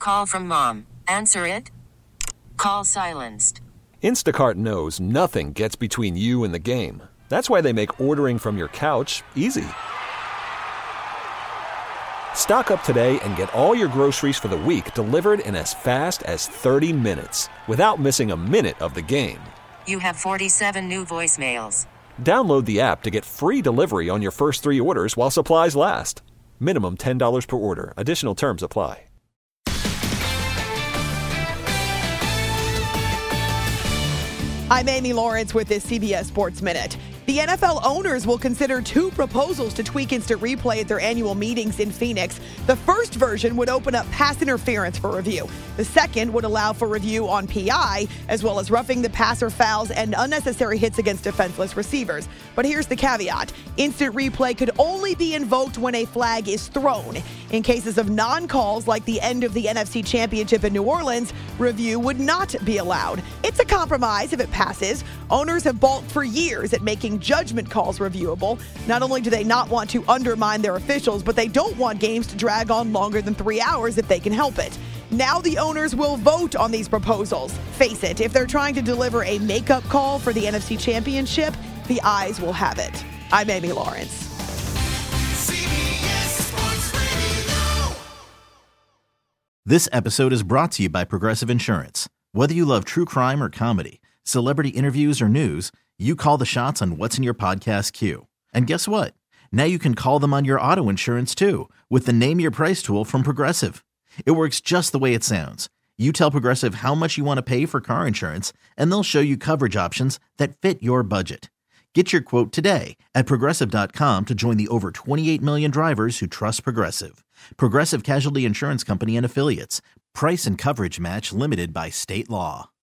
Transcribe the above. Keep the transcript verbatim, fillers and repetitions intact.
Call from mom. Answer it. Call silenced. Instacart knows nothing gets between you and the game. That's why they make ordering from your couch easy. Stock up today and get all your groceries for the week delivered in as fast as thirty minutes without missing a minute of the game. You have forty-seven new voicemails. Download the app to get free delivery on your first three orders while supplies last. Minimum ten dollars per order. Additional terms apply. I'm Amy Lawrence with this C B S Sports Minute. The N F L owners will consider two proposals to tweak instant replay at their annual meetings in Phoenix. The first version would open up pass interference for review. The second would allow for review on P I, as well as roughing the passer fouls and unnecessary hits against defenseless receivers. But here's the caveat. Instant replay could only be invoked when a flag is thrown. In cases of non-calls like the end of the N F C Championship in New Orleans, review would not be allowed. It's a compromise if it passes. Owners have balked for years at making judgment calls reviewable. Not only do they not want to undermine their officials, but they don't want games to drag on longer than three hours if they can help it. Now the owners will vote on these proposals. Face it, if they're trying to deliver a makeup call for the N F C Championship, the eyes will have it. I'm Amy Lawrence. This episode is brought to you by Progressive Insurance. Whether you love true crime or comedy, celebrity interviews or news, you call the shots on what's in your podcast queue. And guess what? Now you can call them on your auto insurance too with the Name Your Price tool from Progressive. It works just the way it sounds. You tell Progressive how much you want to pay for car insurance, and they'll show you coverage options that fit your budget. Get your quote today at Progressive dot com to join the over twenty-eight million drivers who trust Progressive. Progressive Casualty Insurance Company and Affiliates. Price and coverage match limited by state law.